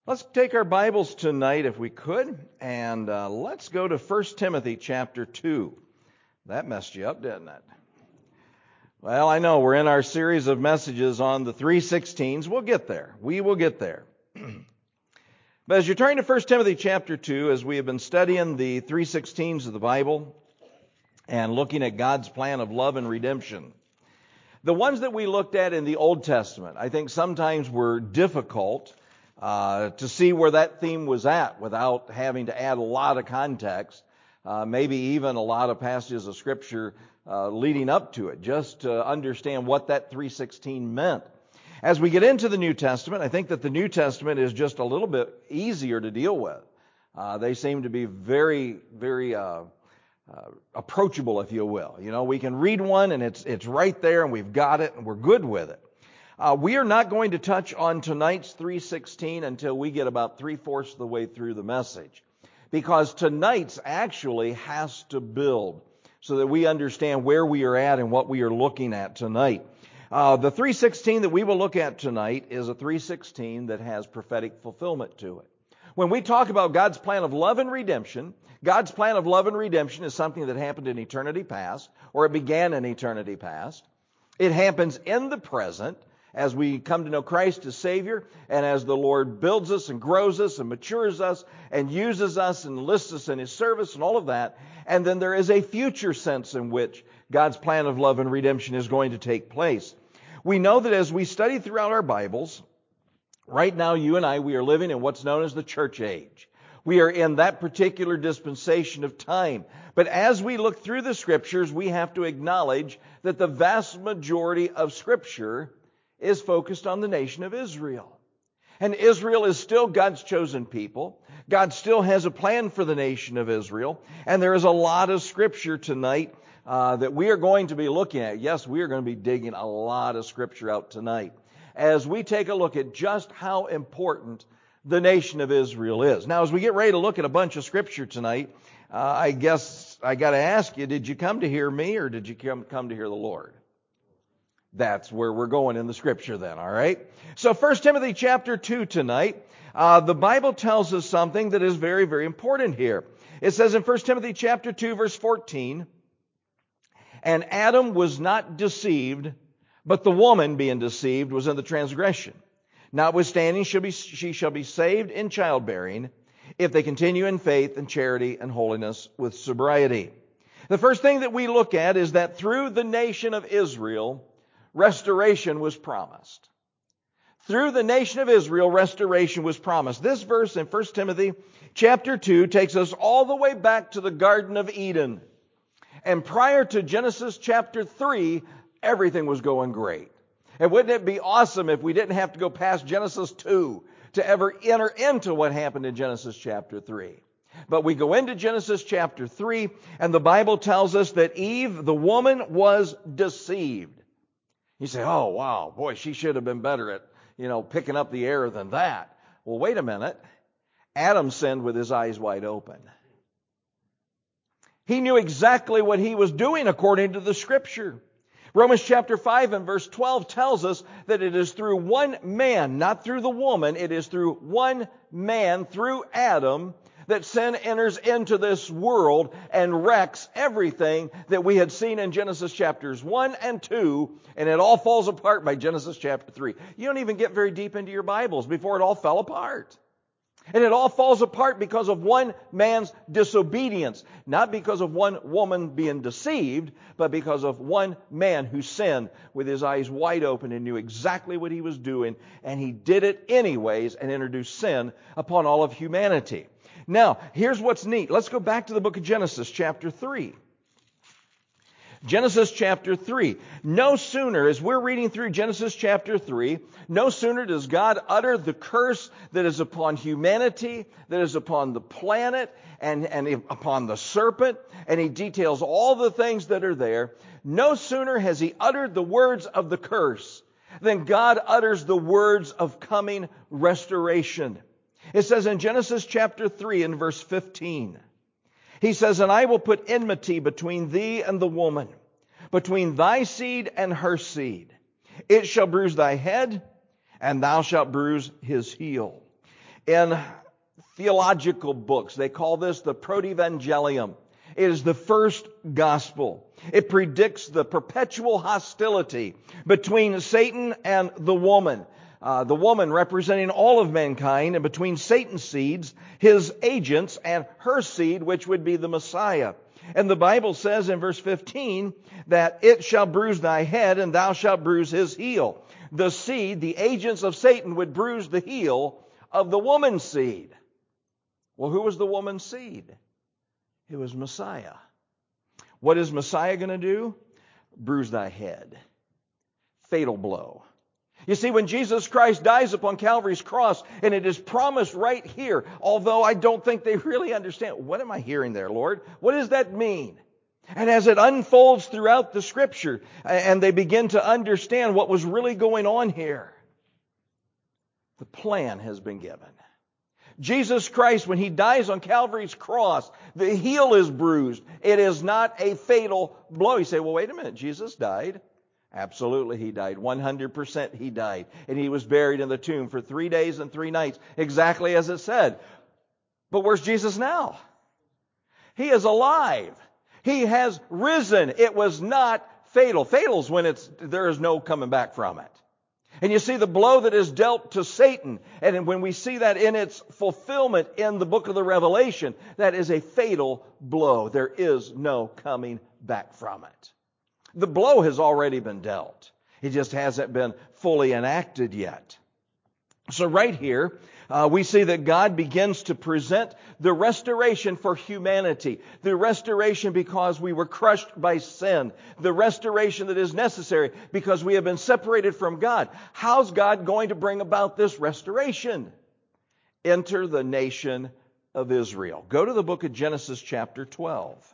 Let's take our Bibles tonight, if we could, and let's go to 1 Timothy chapter 2. That messed you up, didn't it? Well, I know we're in our series of messages on the 3:16s. We'll get there. We will get there. But as you turn to 1 Timothy chapter 2, as we have been studying the 3:16s of the Bible and looking at God's plan of love and redemption, the ones that we looked at in the Old Testament, I think sometimes were difficult to see where that theme was at without having to add a lot of context, maybe even a lot of passages of Scripture leading up to it, just to understand what that 3:16 meant. As we get into the New Testament, I think that the New Testament is just a little bit easier to deal with. They seem to be very, very approachable, if you will. You know, we can read one and it's right there and we've got it and we're good with it. We are not going to touch on tonight's 3:16 until we get about 3/4 of the way through the message, because tonight's actually has to build so that we understand where we are at and what we are looking at tonight. The 3:16 that we will look at tonight is a 3:16 that has prophetic fulfillment to it. When we talk about God's plan of love and redemption, God's plan of love and redemption is something that happened in eternity past, or it began in eternity past. It happens in the present, as we come to know Christ as Savior, and as the Lord builds us and grows us and matures us and uses us and enlists us in His service and all of that. And then there is a future sense in which God's plan of love and redemption is going to take place. We know that as we study throughout our Bibles, right now you and I, we are living in what's known as the church age. We are in that particular dispensation of time. But as we look through the Scriptures, we have to acknowledge that the vast majority of Scripture is focused on the nation of Israel. And Israel is still God's chosen people. God still has a plan for the nation of Israel. And there is a lot of Scripture tonight that we are going to be looking at. Yes, we are going to be digging a lot of Scripture out tonight as we take a look at just how important the nation of Israel is. Now, as we get ready to look at a bunch of Scripture tonight, I guess I got to ask you, did you come to hear me or did you come to hear the Lord? That's where we're going in the Scripture then, all right? So 1 Timothy chapter 2 tonight, the Bible tells us something that is very, very important here. It says in 1 Timothy chapter 2, verse 14, "And Adam was not deceived, but the woman being deceived was in the transgression. Notwithstanding, she shall be saved in childbearing, if they continue in faith and charity and holiness with sobriety." The first thing that we look at is that through the nation of Israel, restoration was promised. Through the nation of Israel, restoration was promised. This verse in 1 Timothy chapter 2 takes us all the way back to the Garden of Eden. And prior to Genesis chapter 3, everything was going great. And wouldn't it be awesome if we didn't have to go past Genesis 2 to ever enter into what happened in Genesis chapter 3? But we go into Genesis chapter 3, and the Bible tells us that Eve, the woman, was deceived. You say, oh, wow, boy, she should have been better at, picking up the error than that. Well, wait a minute. Adam sinned with his eyes wide open. He knew exactly what he was doing according to the Scripture. Romans chapter 5 and verse 12 tells us that it is through one man, not through the woman, it is through one man, through Adam, that sin enters into this world and wrecks everything that we had seen in Genesis chapters 1 and 2, and it all falls apart by Genesis chapter 3. You don't even get very deep into your Bibles before it all fell apart. And it all falls apart because of one man's disobedience. Not because of one woman being deceived, but because of one man who sinned with his eyes wide open and knew exactly what he was doing, and he did it anyways and introduced sin upon all of humanity. Now, here's what's neat. Let's go back to the book of Genesis, chapter 3. Genesis chapter 3. No sooner, as we're reading through Genesis chapter 3, no sooner does God utter the curse that is upon humanity, that is upon the planet, and upon the serpent, and He details all the things that are there. No sooner has He uttered the words of the curse than God utters the words of coming restoration. It says in Genesis chapter 3 and verse 15, He says, "And I will put enmity between thee and the woman, between thy seed and her seed. It shall bruise thy head, and thou shalt bruise his heel. In theological books, they call this the Protevangelium. It is the first gospel. It predicts the perpetual hostility between Satan and the woman representing all of mankind, and between Satan's seeds, his agents, and her seed, which would be the Messiah. And the Bible says in verse 15 that it shall bruise thy head and thou shalt bruise his heel. The seed, the agents of Satan, would bruise the heel of the woman's seed. Well, who was the woman's seed? It was Messiah. What is Messiah going to do? Bruise thy head. Fatal blow. You see, when Jesus Christ dies upon Calvary's cross, and it is promised right here, although I don't think they really understand, what am I hearing there, Lord? What does that mean? And as it unfolds throughout the Scripture, and they begin to understand what was really going on here, the plan has been given. Jesus Christ, when He dies on Calvary's cross, the heel is bruised. It is not a fatal blow. You say, well, wait a minute, Jesus died. Absolutely, He died. 100% He died. And He was buried in the tomb for 3 days and 3 nights, exactly as it said. But where's Jesus now? He is alive. He has risen. It was not fatal. Fatal is when there is no coming back from it. And you see the blow that is dealt to Satan, and when we see that in its fulfillment in the book of the Revelation, that is a fatal blow. There is no coming back from it. The blow has already been dealt. It just hasn't been fully enacted yet. So right here, we see that God begins to present the restoration for humanity. The restoration because we were crushed by sin. The restoration that is necessary because we have been separated from God. How's God going to bring about this restoration? Enter the nation of Israel. Go to the book of Genesis chapter 12.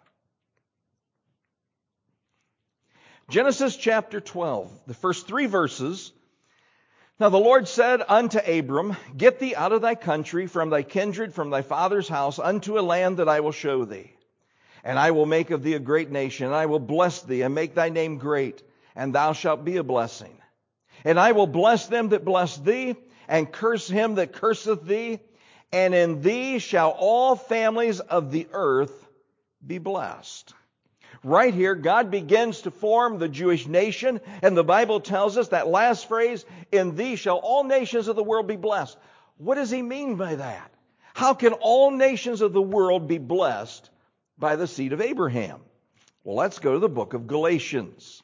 Genesis chapter 12, the first 3 verses. Now the Lord said unto Abram, Get thee out of thy country, from thy kindred, from thy father's house, unto a land that I will show thee. And I will make of thee a great nation, and I will bless thee, and make thy name great, and thou shalt be a blessing. And I will bless them that bless thee, and curse him that curseth thee, and in thee shall all families of the earth be blessed. Right here, God begins to form the Jewish nation, and the Bible tells us that last phrase, in thee shall all nations of the world be blessed. What does He mean by that? How can all nations of the world be blessed by the seed of Abraham? Well, let's go to the book of Galatians.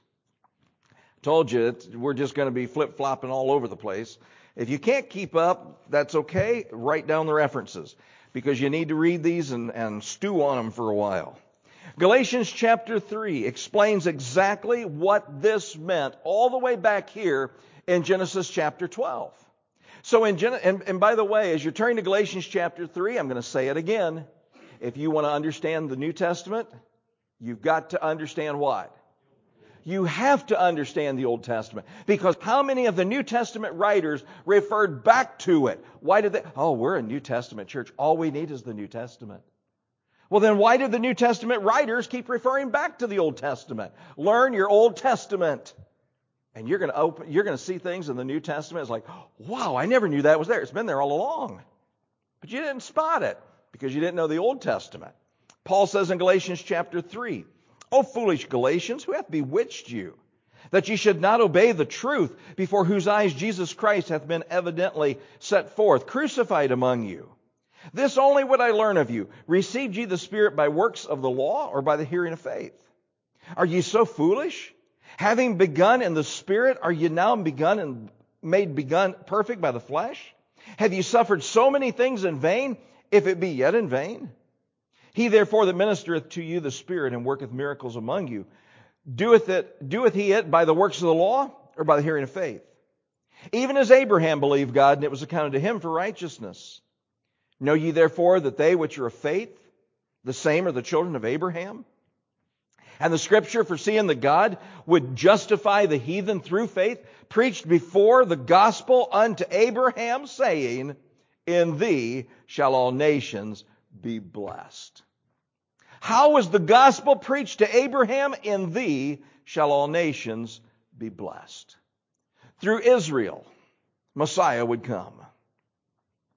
I told you, we're just going to be flip-flopping all over the place. If you can't keep up, that's okay. Write down the references, because you need to read these and stew on them for a while. Galatians chapter 3 explains exactly what this meant all the way back here in Genesis chapter 12. So and by the way, as you're turning to Galatians chapter 3, I'm going to say it again. If you want to understand the New Testament, you've got to understand what? You have to understand the Old Testament. Because how many of the New Testament writers referred back to it? Why did they? Oh, we're a New Testament church. All we need is the New Testament. Well, then why did the New Testament writers keep referring back to the Old Testament? Learn your Old Testament. And you're going to see things in the New Testament. It's like, wow, I never knew that was there. It's been there all along. But you didn't spot it because you didn't know the Old Testament. Paul says in Galatians chapter 3, O foolish Galatians, who hath bewitched you, that ye should not obey the truth, before whose eyes Jesus Christ hath been evidently set forth, crucified among you? This only would I learn of you. Received ye the Spirit by works of the law, or by the hearing of faith? Are ye so foolish? Having begun in the Spirit, are ye now made perfect by the flesh? Have ye suffered so many things in vain, if it be yet in vain? He therefore that ministereth to you the Spirit, and worketh miracles among you, doeth he it by the works of the law, or by the hearing of faith? Even as Abraham believed God, and it was accounted to him for righteousness. Know ye therefore that they which are of faith, the same are the children of Abraham? And the Scripture, foreseeing that God would justify the heathen through faith, preached before the gospel unto Abraham, saying, In thee shall all nations be blessed. How was the gospel preached to Abraham? In thee shall all nations be blessed. Through Israel, Messiah would come.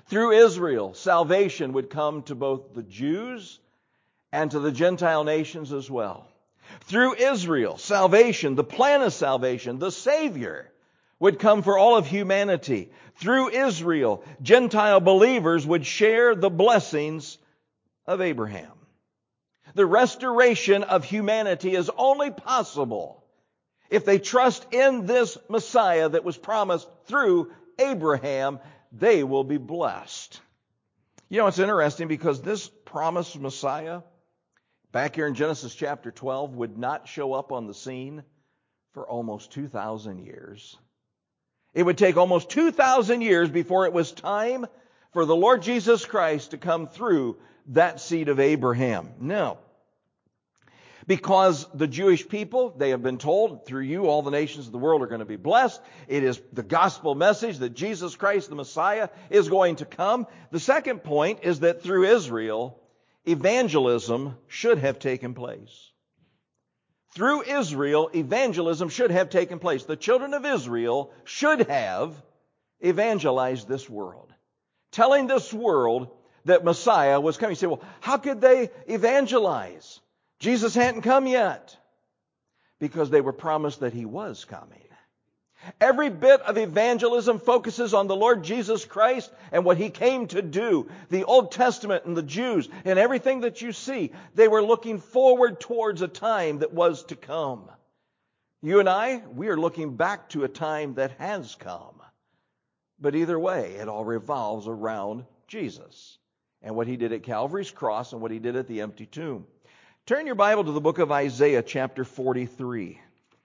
Through Israel, salvation would come to both the Jews and to the Gentile nations as well. Through Israel, salvation, the plan of salvation, the Savior, would come for all of humanity. Through Israel, Gentile believers would share the blessings of Abraham. The restoration of humanity is only possible if they trust in this Messiah that was promised through Abraham. They will be blessed. You know, it's interesting because this promised Messiah, back here in Genesis chapter 12, would not show up on the scene for almost 2,000 years. It would take almost 2,000 years before it was time for the Lord Jesus Christ to come through that seed of Abraham. No. Because the Jewish people, they have been told, through you all the nations of the world are going to be blessed. It is the gospel message that Jesus Christ, the Messiah, is going to come. The second point is that through Israel, evangelism should have taken place. Through Israel, evangelism should have taken place. The children of Israel should have evangelized this world, telling this world that Messiah was coming. You say, well, how could they evangelize? Jesus hadn't come yet. Because they were promised that He was coming. Every bit of evangelism focuses on the Lord Jesus Christ and what He came to do. The Old Testament and the Jews and everything that you see, they were looking forward towards a time that was to come. You and I, we are looking back to a time that has come. But either way, it all revolves around Jesus and what He did at Calvary's cross and what He did at the empty tomb. Turn your Bible to the book of Isaiah chapter 43.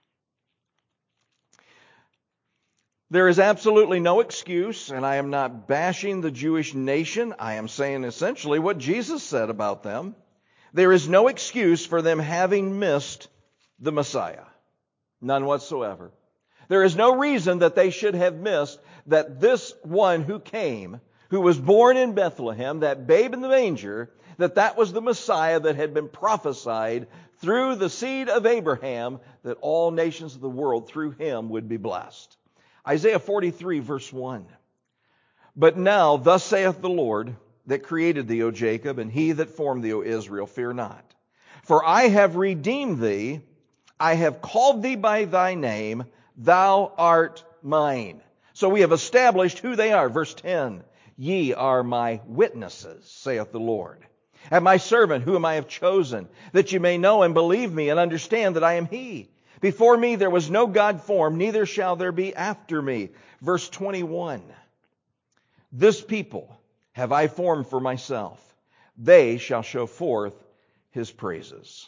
There is absolutely no excuse, and I am not bashing the Jewish nation. I am saying essentially what Jesus said about them. There is no excuse for them having missed the Messiah. None whatsoever. There is no reason that they should have missed that this one who came, who was born in Bethlehem, that babe in the manger, that was the Messiah that had been prophesied through the seed of Abraham, that all nations of the world through Him would be blessed. Isaiah 43 verse 1. But now, thus saith the Lord that created thee, O Jacob, and He that formed thee, O Israel, fear not. For I have redeemed thee, I have called thee by thy name, thou art mine. So we have established who they are. Verse 10. Ye are my witnesses, saith the Lord. And my servant, whom I have chosen, that you may know and believe me and understand that I am He. Before me there was no God formed, neither shall there be after me. Verse 21. This people have I formed for myself. They shall show forth His praises.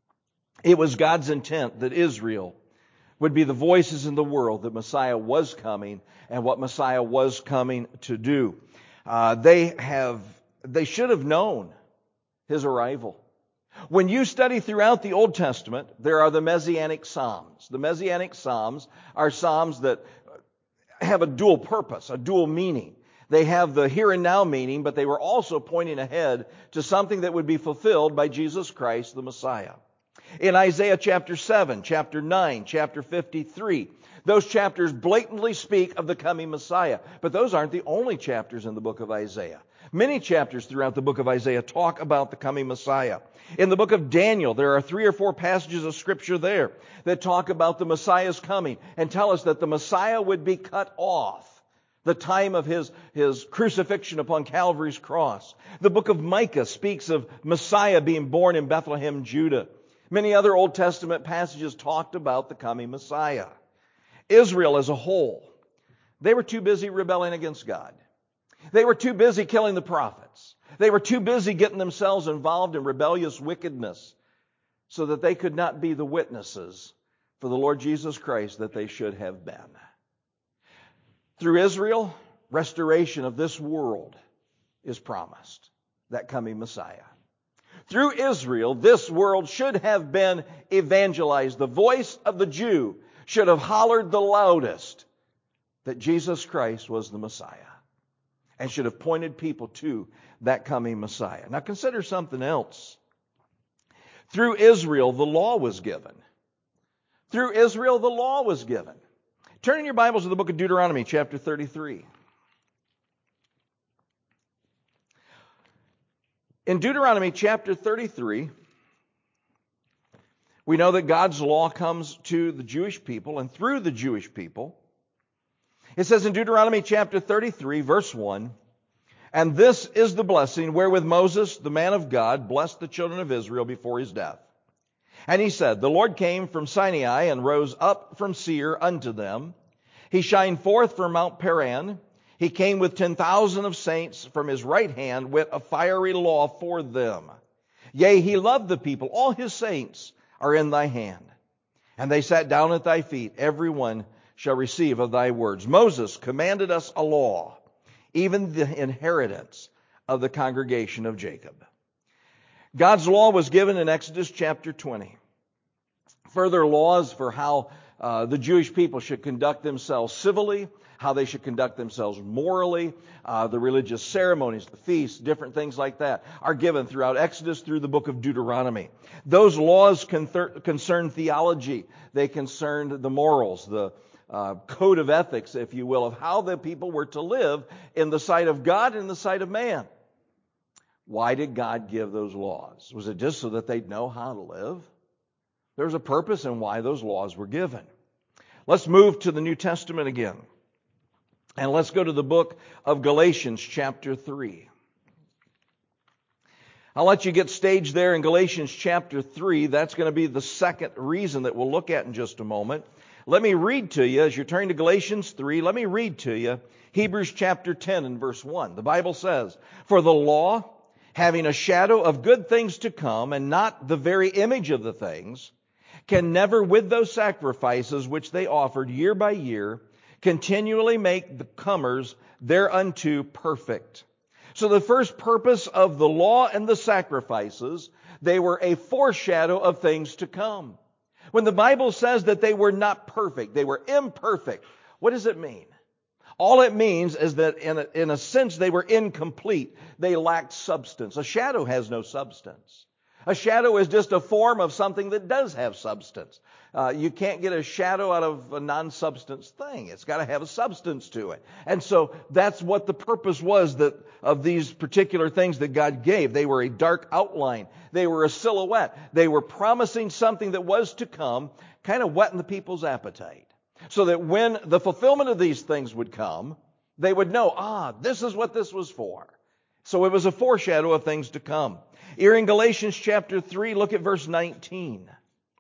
It was God's intent that Israel would be the voices in the world that Messiah was coming and what Messiah was coming to do. They should have known His arrival. When you study throughout the Old Testament, there are the Messianic Psalms. The Messianic Psalms are Psalms that have a dual purpose, a dual meaning. They have the here and now meaning, but they were also pointing ahead to something that would be fulfilled by Jesus Christ, the Messiah. In Isaiah chapter 7, chapter 9, chapter 53, those chapters blatantly speak of the coming Messiah. But those aren't the only chapters in the book of Isaiah. Many chapters throughout the book of Isaiah talk about the coming Messiah. In the book of Daniel, there are 3 or 4 passages of Scripture there that talk about the Messiah's coming and tell us that the Messiah would be cut off the time of his crucifixion upon Calvary's cross. The book of Micah speaks of Messiah being born in Bethlehem, Judah. Many other Old Testament passages talked about the coming Messiah. Israel as a whole, they were too busy rebelling against God. They were too busy killing the prophets. They were too busy getting themselves involved in rebellious wickedness so that they could not be the witnesses for the Lord Jesus Christ that they should have been. Through Israel, restoration of this world is promised, that coming Messiah. Through Israel, this world should have been evangelized. The voice of the Jew should have hollered the loudest that Jesus Christ was the Messiah and should have pointed people to that coming Messiah. Now consider something else. Through Israel, the law was given. Through Israel, the law was given. Turn in your Bibles to the book of Deuteronomy, chapter 33. In Deuteronomy chapter 33, we know that God's law comes to the Jewish people and through the Jewish people. It says in Deuteronomy chapter 33, verse 1, "And this is the blessing wherewith Moses, the man of God, blessed the children of Israel before his death. And he said, The Lord came from Sinai and rose up from Seir unto them. He shined forth from Mount Paran. He came with 10,000 of saints from his right hand with a fiery law for them. Yea, he loved the people. All his saints are in thy hand. And they sat down at thy feet. Every one shall receive of thy words. Moses commanded us a law, even the inheritance of the congregation of Jacob." God's law was given in Exodus chapter 20. Further laws for how the Jewish people should conduct themselves civilly, how they should conduct themselves morally, the religious ceremonies, the feasts, different things like that are given throughout Exodus through the book of Deuteronomy. Those laws concern theology. They concerned the morals, the code of ethics, if you will, of how the people were to live in the sight of God and in the sight of man. Why did God give those laws? Was it just so that they'd know how to live? There's a purpose in why those laws were given. Let's move to the New Testament again. And let's go to the book of Galatians chapter 3. I'll let you get staged there in Galatians chapter 3. That's going to be the second reason that we'll look at in just a moment. Let me read to you, as you're turning to Galatians 3, let me read to you Hebrews chapter 10 and verse 1. The Bible says, "For the law, having a shadow of good things to come, and not the very image of the things, can never with those sacrifices which they offered year by year, continually make the comers thereunto perfect." So the first purpose of the law and the sacrifices, they were a foreshadow of things to come. When the Bible says that they were not perfect, they were imperfect, what does it mean? All it means is that in a sense they were incomplete. They lacked substance. A shadow has no substance. A shadow is just a form of something that does have substance. You can't get a shadow out of a non-substance thing. It's got to have a substance to it. And so that's what the purpose was of these particular things that God gave. They were a dark outline. They were a silhouette. They were promising something that was to come, kind of whetting the people's appetite. So that when the fulfillment of these things would come, they would know, this is what this was for. So it was a foreshadow of things to come. Here in Galatians chapter 3, look at verse 19.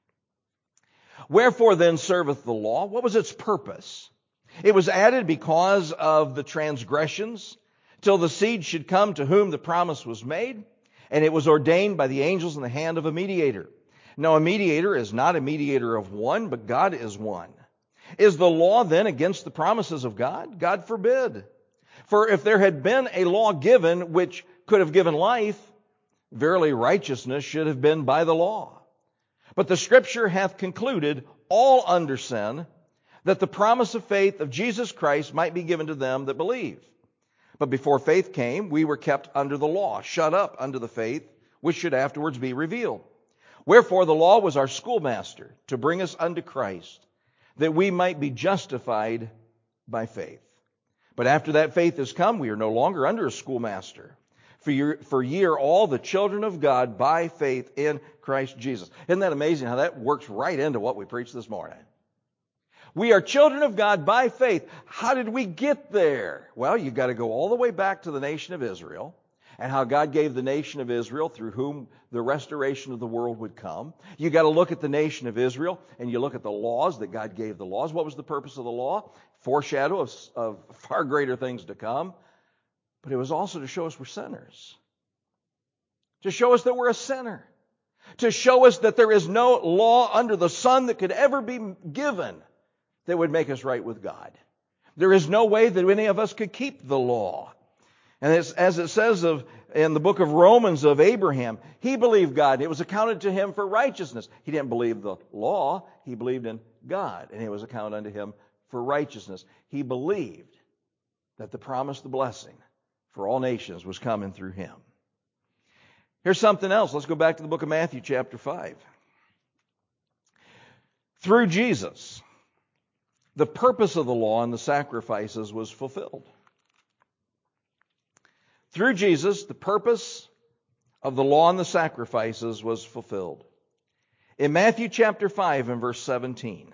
"Wherefore then serveth the law?" What was its purpose? "It was added because of the transgressions, till the seed should come to whom the promise was made, and it was ordained by the angels in the hand of a mediator. Now a mediator is not a mediator of one, but God is one. Is the law then against the promises of God? God forbid. For if there had been a law given which could have given life, verily righteousness should have been by the law. But the Scripture hath concluded all under sin, that the promise of faith of Jesus Christ might be given to them that believe. But before faith came, we were kept under the law, shut up under the faith, which should afterwards be revealed. Wherefore the law was our schoolmaster, to bring us unto Christ, that we might be justified by faith. But after that faith is come, we are no longer under a schoolmaster. For ye are all the children of God by faith in Christ Jesus." Isn't that amazing how that works right into what we preached this morning? We are children of God by faith. How did we get there? Well, you've got to go all the way back to the nation of Israel and how God gave the nation of Israel through whom the restoration of the world would come. You've got to look at the nation of Israel and you look at the laws that God gave the laws. What was the purpose of the law? Foreshadow of far greater things to come. But it was also to show us we're sinners. To show us that we're a sinner. To show us that there is no law under the sun that could ever be given that would make us right with God. There is no way that any of us could keep the law. And as it says in the book of Romans of Abraham, he believed God. It was accounted to him for righteousness. He didn't believe the law. He believed in God. And it was accounted unto him for righteousness. He believed that the promise, the blessing for all nations was coming through him. Here's something else. Let's go back to the book of Matthew chapter 5. Through Jesus, the purpose of the law and the sacrifices was fulfilled. Through Jesus, the purpose of the law and the sacrifices was fulfilled. In Matthew chapter 5 and verse 17,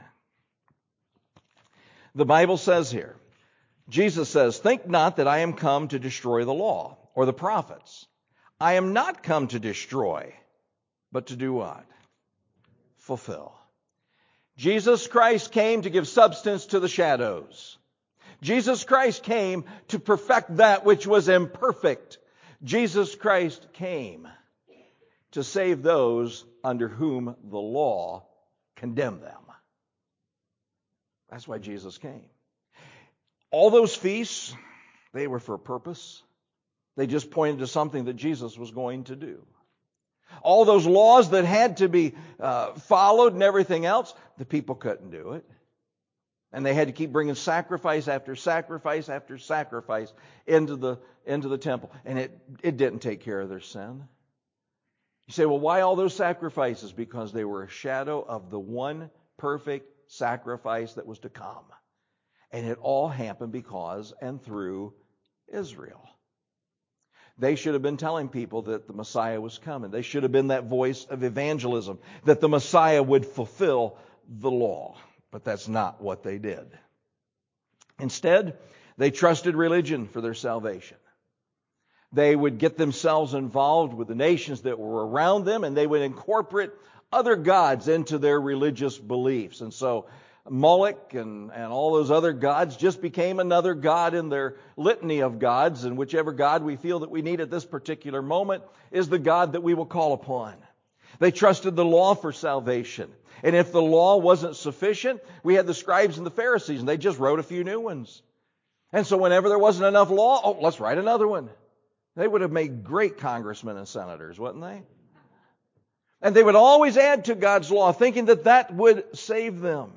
the Bible says here, Jesus says, "Think not that I am come to destroy the law or the prophets. I am not come to destroy, but to do what? Fulfill." Jesus Christ came to give substance to the shadows. Jesus Christ came to perfect that which was imperfect. Jesus Christ came to save those under whom the law condemned them. That's why Jesus came. All those feasts, they were for a purpose. They just pointed to something that Jesus was going to do. All those laws that had to be followed and everything else, the people couldn't do it. And they had to keep bringing sacrifice after sacrifice after sacrifice into the temple. And it didn't take care of their sin. You say, well, why all those sacrifices? Because they were a shadow of the one perfect sacrifice that was to come. And it all happened because and through Israel. They should have been telling people that the Messiah was coming. They should have been that voice of evangelism, that the Messiah would fulfill the law. But that's not what they did. Instead, they trusted religion for their salvation. They would get themselves involved with the nations that were around them, and they would incorporate other gods into their religious beliefs. And so Moloch and all those other gods just became another god in their litany of gods, and whichever god we feel that we need at this particular moment is the God that we will call upon. They trusted the law for salvation. And if the law wasn't sufficient, we had the scribes and the Pharisees, and they just wrote a few new ones. And so whenever there wasn't enough law, let's write another one. They would have made great congressmen and senators, wouldn't they? And they would always add to God's law, thinking that that would save them.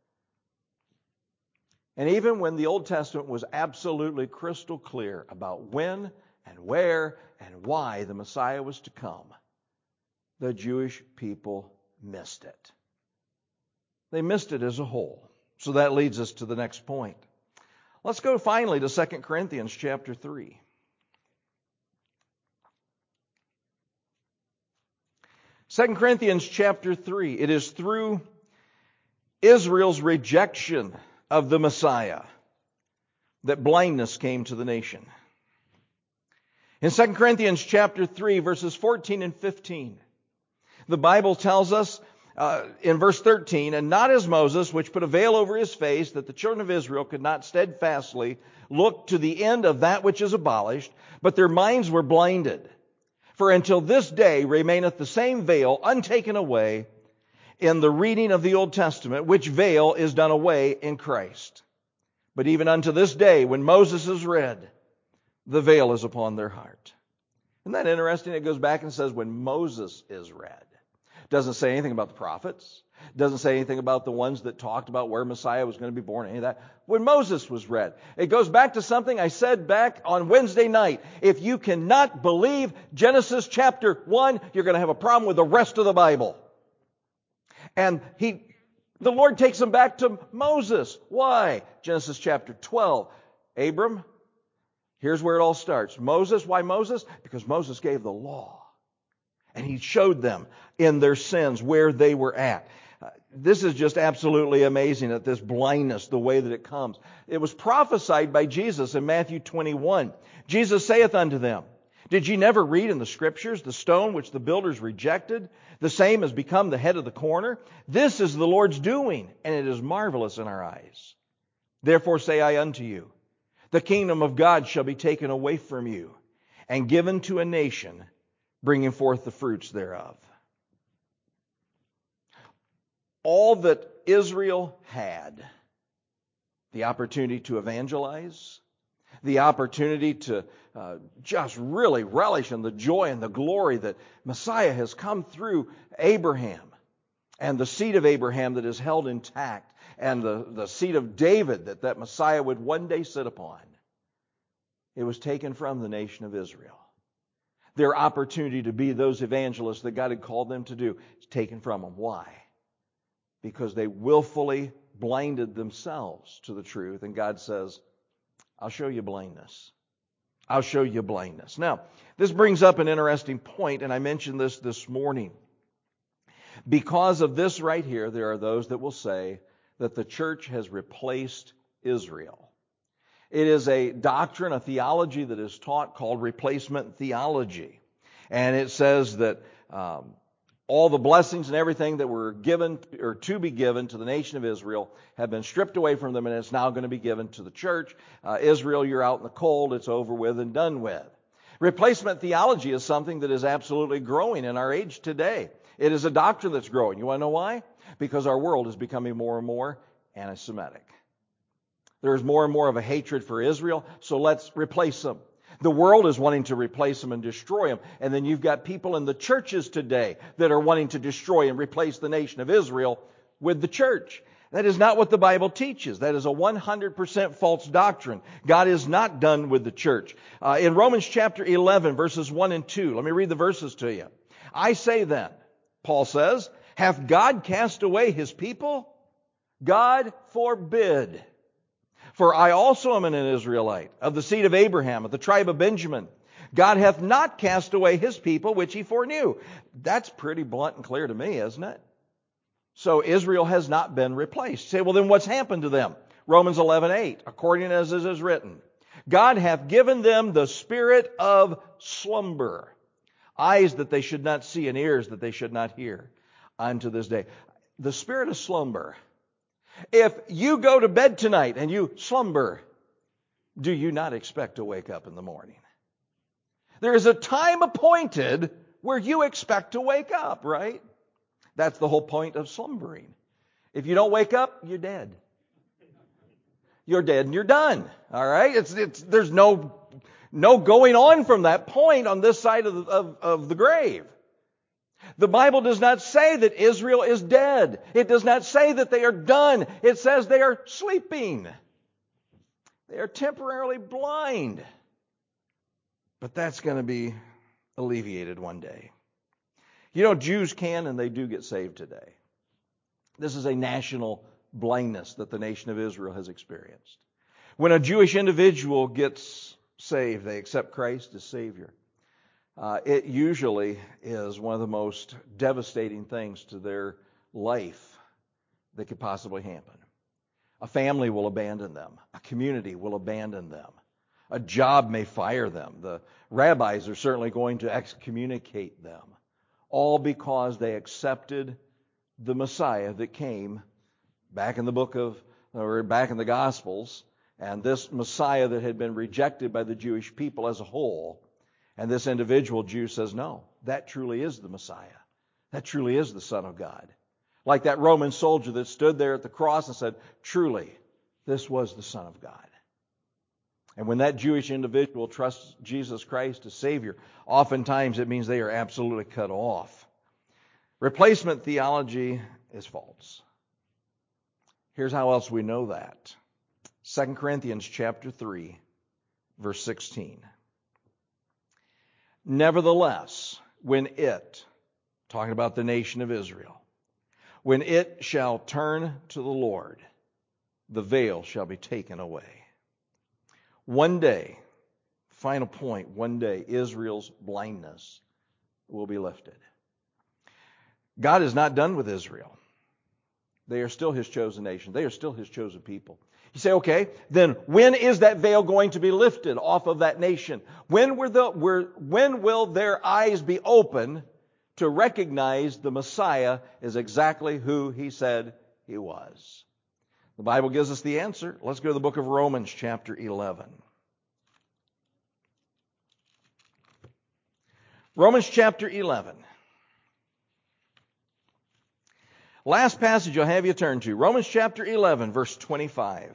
And even when the Old Testament was absolutely crystal clear about when and where and why the Messiah was to come, the Jewish people missed it. They missed it as a whole. So that leads us to the next point. Let's go finally to 2 Corinthians chapter 3. 2 Corinthians chapter 3. It is through Israel's rejection of the Messiah that blindness came to the nation. In 2 Corinthians chapter 3, verses 14 and 15, the Bible tells us in verse 13, "And not as Moses, which put a veil over his face, that the children of Israel could not steadfastly look to the end of that which is abolished, but their minds were blinded. For until this day remaineth the same veil untaken away in the reading of the Old Testament, which veil is done away in Christ. But even unto this day, when Moses is read, the veil is upon their heart." Isn't that interesting? It goes back and says when Moses is read. Doesn't say anything about the prophets. Doesn't say anything about the ones that talked about where Messiah was going to be born, any of that. When Moses was read. It goes back to something I said back on Wednesday night. If you cannot believe Genesis chapter 1, you're going to have a problem with the rest of the Bible. And the Lord takes them back to Moses. Why? Genesis chapter 12. Abram, here's where it all starts. Moses, why Moses? Because Moses gave the law. And he showed them in their sins where they were at. This is just absolutely amazing at this blindness, the way that it comes. It was prophesied by Jesus in Matthew 21. Jesus saith unto them, "Did ye never read in the Scriptures, the stone which the builders rejected, the same has become the head of the corner? This is the Lord's doing, and it is marvelous in our eyes. Therefore say I unto you, the kingdom of God shall be taken away from you, and given to a nation, bringing forth the fruits thereof." All that Israel had, the opportunity to evangelize, the opportunity to just really relish in the joy and the glory that Messiah has come through Abraham, and the seed of Abraham that is held intact, and the seed of David that Messiah would one day sit upon. It was taken from the nation of Israel. Their opportunity to be those evangelists that God had called them to do is taken from them. Why? Because they willfully blinded themselves to the truth. And God says, I'll show you blindness. I'll show you blindness. Now, this brings up an interesting point, and I mentioned this morning. Because of this right here, there are those that will say that the church has replaced Israel. It is a doctrine, a theology that is taught called replacement theology. And it says that all the blessings and everything that were given or to be given to the nation of Israel have been stripped away from them, and it's now going to be given to the church. Israel, you're out in the cold. It's over with and done with. Replacement theology is something that is absolutely growing in our age today. It is a doctrine that's growing. You want to know why? Because our world is becoming more and more anti-Semitic. There's more and more of a hatred for Israel, so let's replace them. The world is wanting to replace them and destroy them. And then you've got people in the churches today that are wanting to destroy and replace the nation of Israel with the church. That is not what the Bible teaches. That is a 100% false doctrine. God is not done with the church. In Romans chapter 11, verses 1 and 2, let me read the verses to you. I say then, Paul says, hath God cast away his people? God forbid. For I also am an Israelite, of the seed of Abraham, of the tribe of Benjamin. God hath not cast away his people, which he foreknew. That's pretty blunt and clear to me, isn't it? So Israel has not been replaced. You say, well, then what's happened to them? Romans 11:8, according as it is written, God hath given them the spirit of slumber, eyes that they should not see and ears that they should not hear, unto this day. The spirit of slumber. If you go to bed tonight and you slumber, do you not expect to wake up in the morning? There is a time appointed where you expect to wake up, right? That's the whole point of slumbering. If you don't wake up, you're dead. You're dead and you're done. All right? There's no going on from that point on this side of the grave. The Bible does not say that Israel is dead. It does not say that they are done. It says they are sleeping. They are temporarily blind. But that's going to be alleviated one day. You know, Jews can and they do get saved today. This is a national blindness that the nation of Israel has experienced. When a Jewish individual gets saved, they accept Christ as Savior. It usually is one of the most devastating things to their life that could possibly happen. A family will abandon them. A community will abandon them. A job may fire them. The rabbis are certainly going to excommunicate them. All because they accepted the Messiah that came back in the back in the Gospels, and this Messiah that had been rejected by the Jewish people as a whole. And this individual Jew says, no, that truly is the Messiah. That truly is the Son of God. Like that Roman soldier that stood there at the cross and said, truly, this was the Son of God. And when that Jewish individual trusts Jesus Christ as Savior, oftentimes it means they are absolutely cut off. Replacement theology is false. Here's how else we know that. 2 Corinthians chapter 3, verse 16. Nevertheless, when it, talking about the nation of Israel, when it shall turn to the Lord, the veil shall be taken away. One day, final point, one day Israel's blindness will be lifted. God is not done with Israel. They are still His chosen nation. They are still His chosen people. You say, okay, then when is that veil going to be lifted off of that nation? When will their eyes be open to recognize the Messiah as exactly who He said He was? The Bible gives us the answer. Let's go to the book of Romans chapter 11. Romans chapter 11. Last passage I'll have you turn to. Romans chapter 11, verse 25.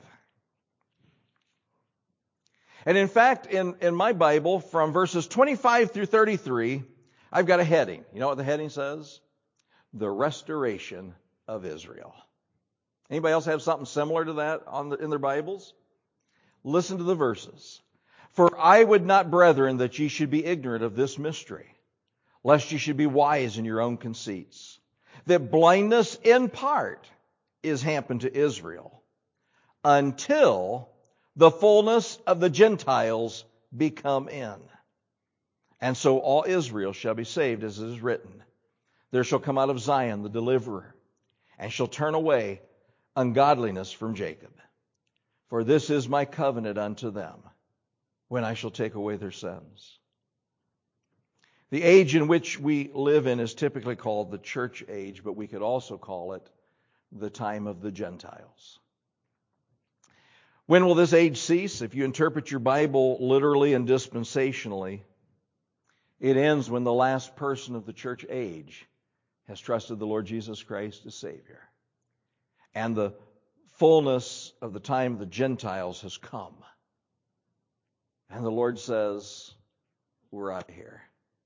And in fact, in my Bible, from verses 25 through 33, I've got a heading. You know what the heading says? The restoration of Israel. Anybody else have something similar to that in their Bibles? Listen to the verses. For I would not, brethren, that ye should be ignorant of this mystery, lest ye should be wise in your own conceits, that blindness in part is happened to Israel, until the fullness of the Gentiles be come in. And so all Israel shall be saved, as it is written. There shall come out of Zion the deliverer, and shall turn away ungodliness from Jacob. For this is my covenant unto them, when I shall take away their sins. The age in which we live in is typically called the church age, but we could also call it the time of the Gentiles. When will this age cease? If you interpret your Bible literally and dispensationally, it ends when the last person of the church age has trusted the Lord Jesus Christ as Savior. And the fullness of the time of the Gentiles has come. And the Lord says, we're out of here.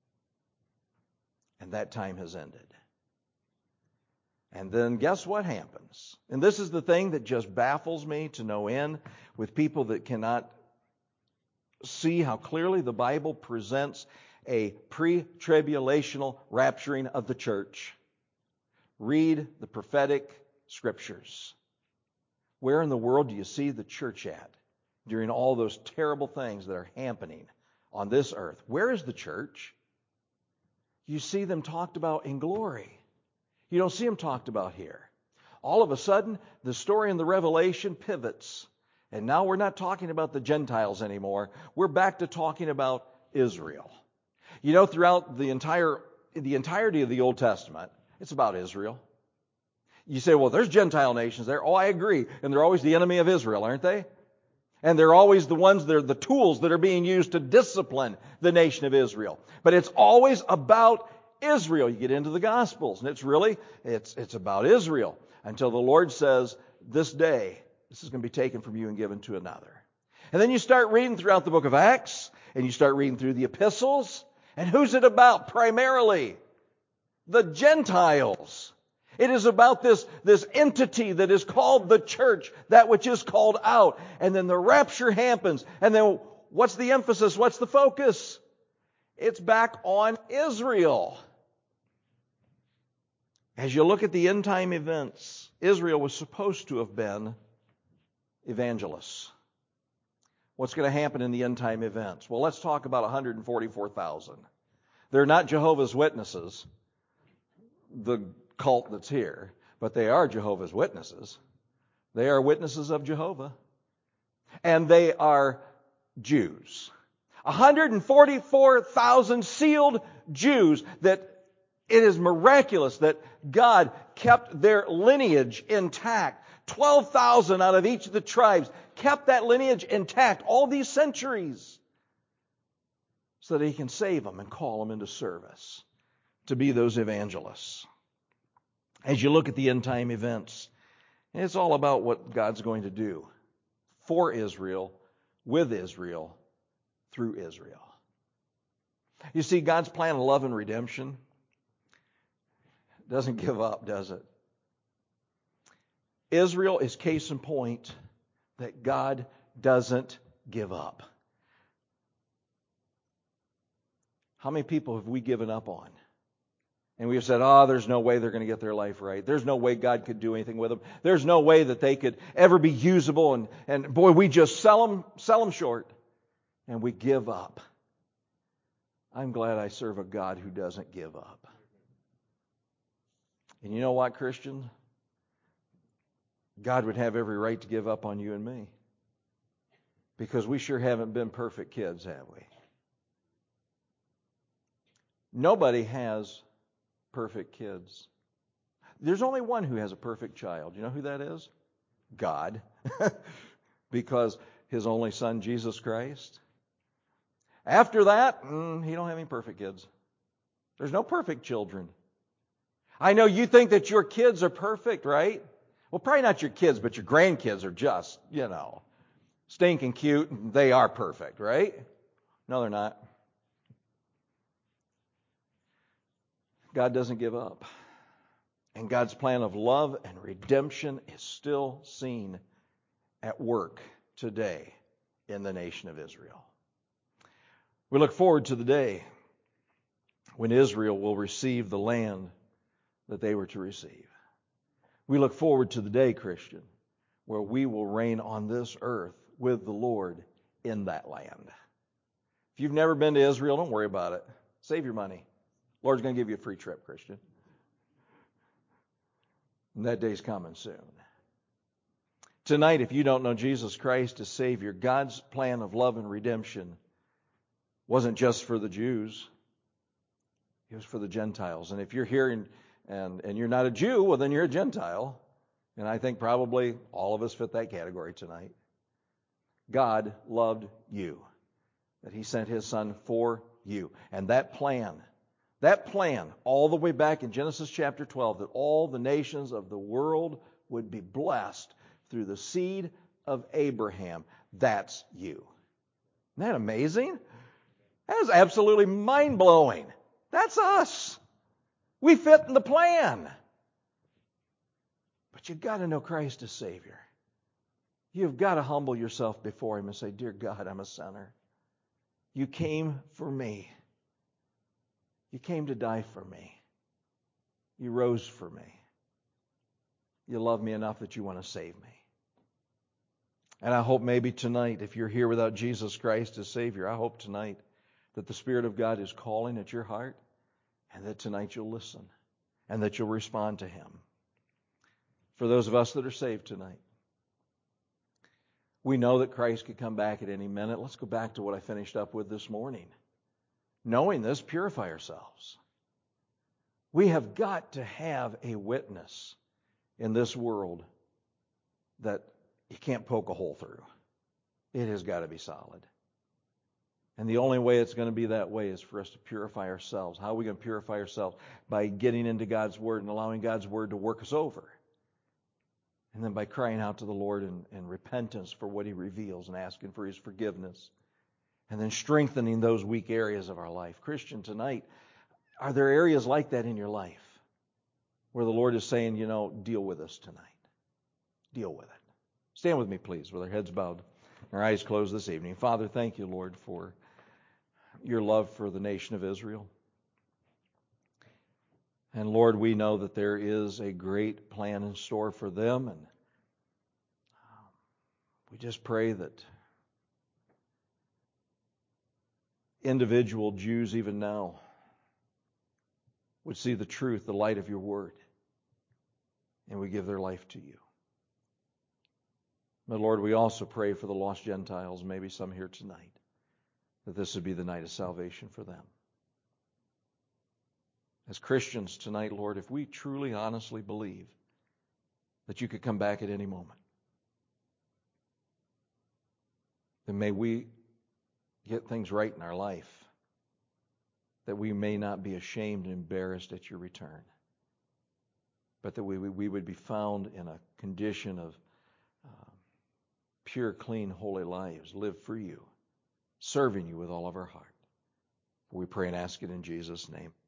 And that time has ended. And then guess what happens? And this is the thing that just baffles me to no end with people that cannot see how clearly the Bible presents a pre-tribulational rapturing of the church. Read the prophetic scriptures. Where in the world do you see the church at during all those terrible things that are happening on this earth? Where is the church? You see them talked about in glory. You don't see them talked about here. All of a sudden, the story in the Revelation pivots. And now we're not talking about the Gentiles anymore. We're back to talking about Israel. You know, throughout the entirety of the Old Testament, it's about Israel. You say, well, there's Gentile nations there. Oh, I agree. And they're always the enemy of Israel, aren't they? And they're always the ones, they're the tools that are being used to discipline the nation of Israel. But it's always about Israel. You get into the Gospels, and it's about Israel until the Lord says, this day, this is going to be taken from you and given to another. And then you start reading throughout the book of Acts, and you start reading through the epistles, and who's it about? Primarily the Gentiles. It is about this entity that is called the church, that which is called out. And then the rapture happens. And then what's the emphasis? What's the focus? It's back on Israel. As you look at the end time events, Israel was supposed to have been evangelists. What's going to happen in the end time events? Well, let's talk about 144,000. They're not Jehovah's Witnesses, the cult that's here, but they are Jehovah's Witnesses. They are witnesses of Jehovah. And they are Jews. 144,000 sealed Jews that it is miraculous that God kept their lineage intact. 12,000 out of each of the tribes kept that lineage intact all these centuries so that He can save them and call them into service to be those evangelists. As you look at the end time events, it's all about what God's going to do for Israel, with Israel, through Israel. You see, God's plan of love and redemption doesn't give up, does it? Israel is case in point that God doesn't give up. How many people have we given up on? And we have said, there's no way they're going to get their life right. There's no way God could do anything with them. There's no way that they could ever be usable. And boy, we just sell them short. And we give up. I'm glad I serve a God who doesn't give up. And you know what, Christian? God would have every right to give up on you and me. Because we sure haven't been perfect kids, have we? Nobody has perfect kids. There's only one who has a perfect child. You know who that is? God. Because His only Son, Jesus Christ. After that, He don't have any perfect kids. There's no perfect children. I know you think that your kids are perfect, right? Well, probably not your kids, but your grandkids are just, stinking cute, and they are perfect, right? No, they're not. God doesn't give up. And God's plan of love and redemption is still seen at work today in the nation of Israel. We look forward to the day when Israel will receive the land that they were to receive. We look forward to the day, Christian, where we will reign on this earth with the Lord in that land. If you've never been to Israel, don't worry about it. Save your money. Lord's going to give you a free trip, Christian. And that day's coming soon. Tonight, if you don't know Jesus Christ as Savior, God's plan of love and redemption wasn't just for the Jews. It was for the Gentiles. And if you're here and you're not a Jew, well, then you're a Gentile. And I think probably all of us fit that category tonight. God loved you, that He sent His Son for you. And that plan, all the way back in Genesis chapter 12, that all the nations of the world would be blessed through the seed of Abraham, that's you. Isn't that amazing? That is absolutely mind-blowing. That's us. We fit in the plan. But you've got to know Christ as Savior. You've got to humble yourself before Him and say, "Dear God, I'm a sinner. You came for me. You came to die for me. You rose for me. You love me enough that you want to save me." And I hope maybe tonight, if you're here without Jesus Christ as Savior, I hope tonight that the Spirit of God is calling at your heart, and that tonight you'll listen and that you'll respond to Him. For those of us that are saved tonight, we know that Christ could come back at any minute. Let's go back to what I finished up with this morning. Knowing this, purify ourselves. We have got to have a witness in this world that you can't poke a hole through. It has got to be solid. And the only way it's going to be that way is for us to purify ourselves. How are we going to purify ourselves? By getting into God's Word and allowing God's Word to work us over. And then by crying out to the Lord in repentance for what He reveals and asking for His forgiveness. And then strengthening those weak areas of our life. Christian, tonight, are there areas like that in your life where the Lord is saying, deal with us tonight? Deal with it. Stand with me, please, with our heads bowed, our eyes closed this evening. Father, thank you, Lord, for your love for the nation of Israel. And Lord, we know that there is a great plan in store for them, and we just pray that individual Jews even now would see the truth, the light of your word, and would give their life to you. But Lord, we also pray for the lost Gentiles, maybe some here tonight, that this would be the night of salvation for them. As Christians tonight, Lord, if we truly, honestly believe that you could come back at any moment, then may we get things right in our life, that we may not be ashamed and embarrassed at your return, but that we would be found in a condition of pure, clean, holy lives, live for you, serving you with all of our heart. We pray and ask it in Jesus' name.